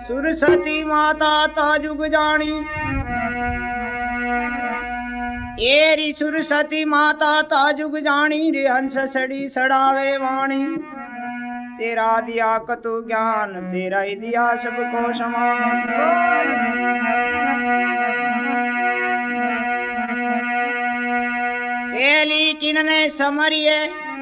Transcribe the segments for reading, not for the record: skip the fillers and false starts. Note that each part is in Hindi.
सुरसती माता ता जुग जानी, एरी सुरसती माता ता जुग जानी रे हंस सड़ी सड़ावे वाणी। तेरा दिया कतु ज्ञान तेरा ही दिया सबको समान। पहली किन ने समरिए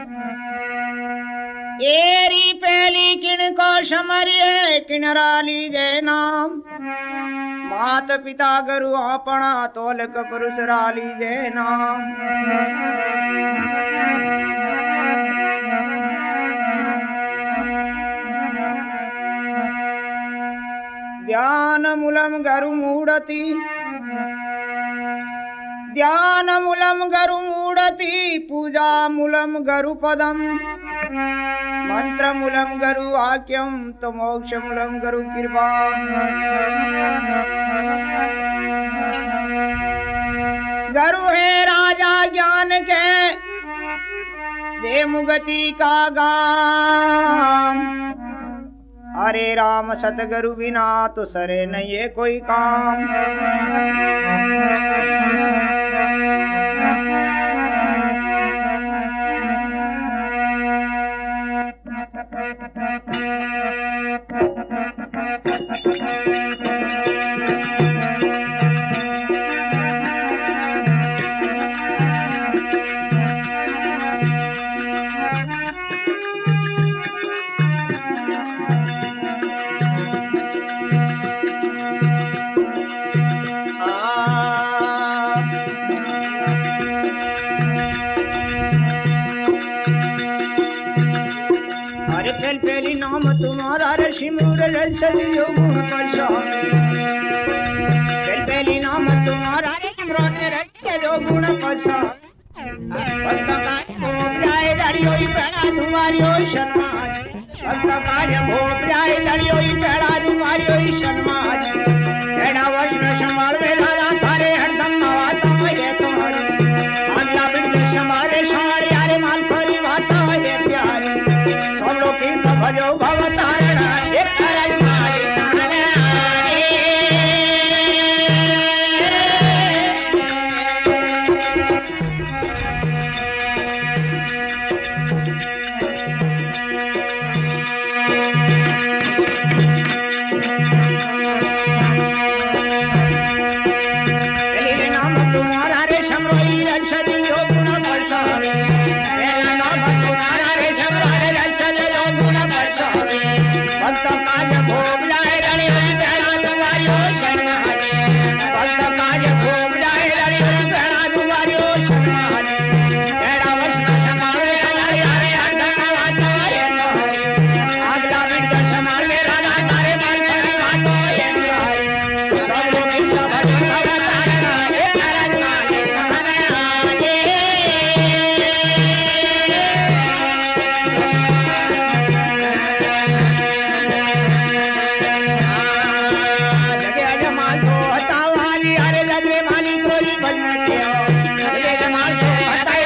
एरी पहली किन को समरिए किनरा लीजे नाम। मात पिता गुरु अपना तोलक पुरुष राली जे नाम। ध्यान मूलम गुरु मूढ़ति, ध्यान मूलम गुरु मूढ़ति, पूजा मूलम गुरु पदम, मंत्र मूलम गुरु वाक्यम तो मोक्ष मूलम गुरु कृपा। गुरु है राजा ज्ञान के दे मुगति का गाम। अरे राम सतगुरु बिना तो सरे नहीं ये कोई काम। पहली नाम तुम्हारा ऋषि मूर सदियों गुण प्रसाद। पहली नाम तुम्हारा ऋषि मूर गुण प्रसाद। भोग जाए दड़ियों पेड़ा तुम्हारी शर्माज। भक्त कार्य भोग जाए दड़ियों पेड़ा तुम्हारी शर्माज। पेड़ा वस्त्र संभाल में राजा थारे हरदम नवाता है तुम्हारी। अगला बिल्कुल संभाले संभाले यारे माल खरी वाता है प्यारे। सब लोग की भजो भवतारणा एक करज मारी तारे। पहले नाम तुम्हारा रे समरोई रक्षदी जो गुण बरसावे। पहला नाम तुम्हारा रे समरोई रक्षदी जो गुण बरसावे। भक्त कार्य भोग जाए रणी पेड़ा तुम्हारी शरणागति। भक्त कार्य भोग जाए रणी पेड़ा तुम्हारी शरणागति। पेड़ा वस्त्र संभाले हमारे यारे हरदम नवाता है तुम्हारी। अगला बिल्कुल संभाले राजा तारे माल खरी वाता है तुम्हारी। सब लोग इनका भजन भवतारणा एक करज मारी तारे। जगे जमाल तो हतावाली अरे जगे माली कोई भजन किया। जगे जमाल तो हतावाली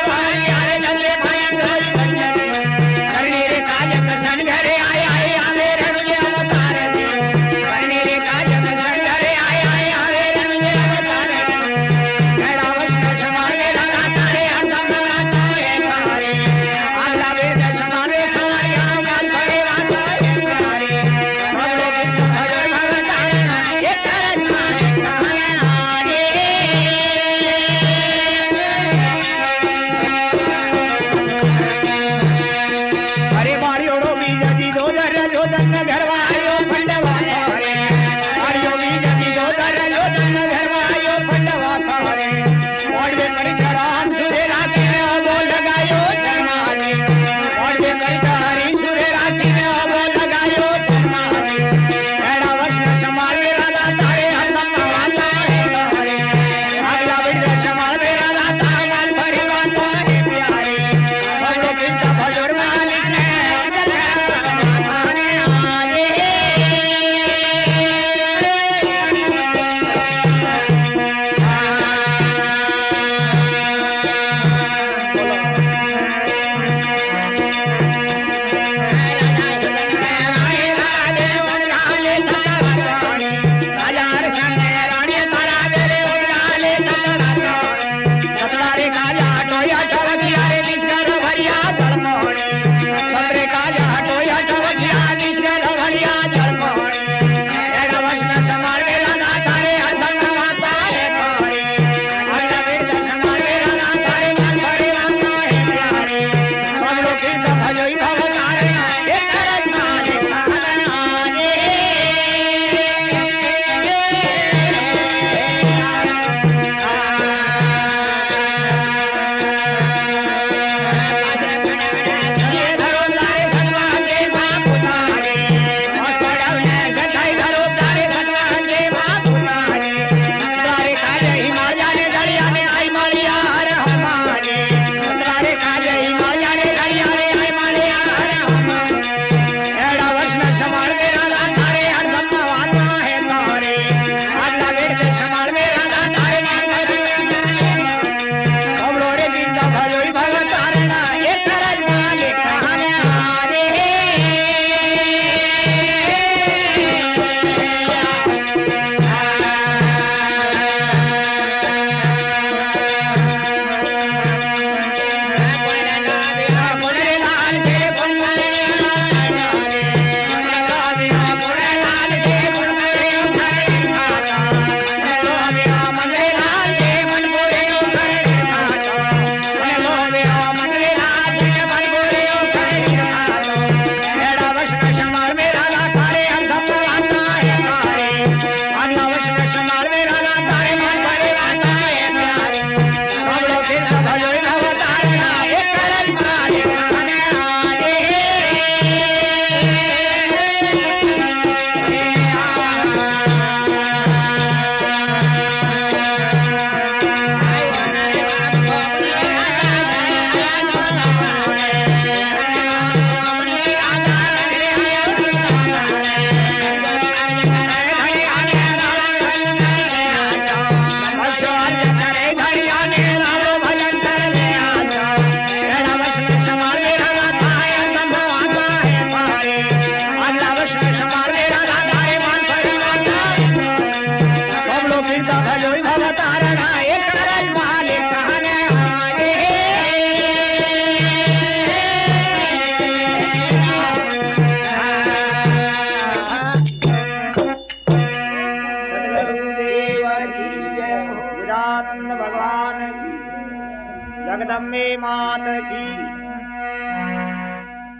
अम्बे मात की।